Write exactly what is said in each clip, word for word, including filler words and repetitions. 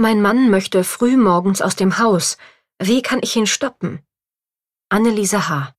Mein Mann möchte früh morgens aus dem Haus. Wie kann ich ihn stoppen? Anneliese H.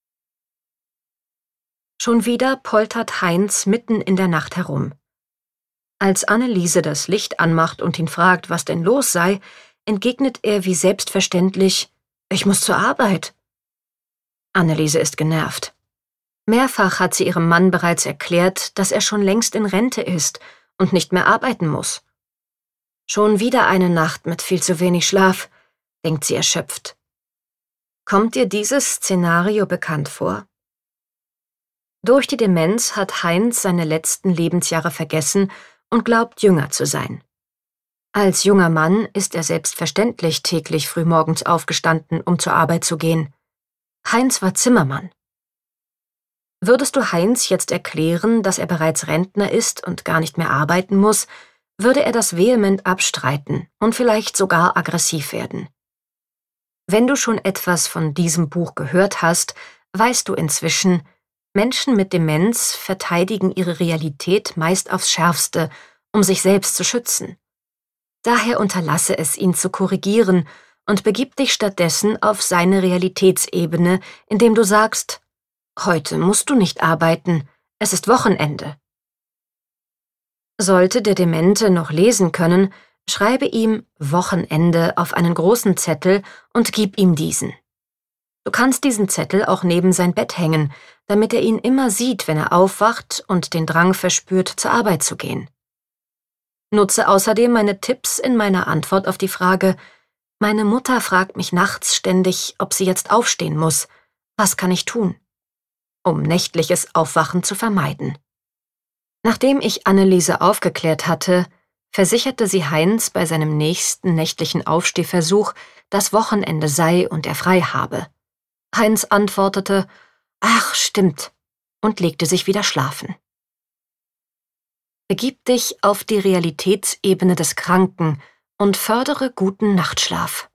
Schon wieder poltert Heinz mitten in der Nacht herum. Als Anneliese das Licht anmacht und ihn fragt, was denn los sei, entgegnet er wie selbstverständlich: Ich muss zur Arbeit. Anneliese ist genervt. Mehrfach hat sie ihrem Mann bereits erklärt, dass er schon längst in Rente ist und nicht mehr arbeiten muss. Schon wieder eine Nacht mit viel zu wenig Schlaf, denkt sie erschöpft. Kommt dir dieses Szenario bekannt vor? Durch die Demenz hat Heinz seine letzten Lebensjahre vergessen und glaubt, jünger zu sein. Als junger Mann ist er selbstverständlich täglich frühmorgens aufgestanden, um zur Arbeit zu gehen. Heinz war Zimmermann. Würdest du Heinz jetzt erklären, dass er bereits Rentner ist und gar nicht mehr arbeiten muss, würde er das vehement abstreiten und vielleicht sogar aggressiv werden. Wenn du schon etwas von diesem Buch gehört hast, weißt du inzwischen, Menschen mit Demenz verteidigen ihre Realität meist aufs Schärfste, um sich selbst zu schützen. Daher unterlasse es, ihn zu korrigieren und begib dich stattdessen auf seine Realitätsebene, indem du sagst: Heute musst du nicht arbeiten, es ist Wochenende. Sollte der Demente noch lesen können, schreibe ihm Wochenende auf einen großen Zettel und gib ihm diesen. Du kannst diesen Zettel auch neben sein Bett hängen, damit er ihn immer sieht, wenn er aufwacht und den Drang verspürt, zur Arbeit zu gehen. Nutze außerdem meine Tipps in meiner Antwort auf die Frage: Meine Mutter fragt mich nachts ständig, ob sie jetzt aufstehen muss. Was kann ich tun? Um nächtliches Aufwachen zu vermeiden. Nachdem ich Anneliese aufgeklärt hatte, versicherte sie Heinz bei seinem nächsten nächtlichen Aufstehversuch, dass Wochenende sei und er frei habe. Heinz antwortete: Ach, stimmt, und legte sich wieder schlafen. Begib dich auf die Realitätsebene des Kranken und fördere guten Nachtschlaf.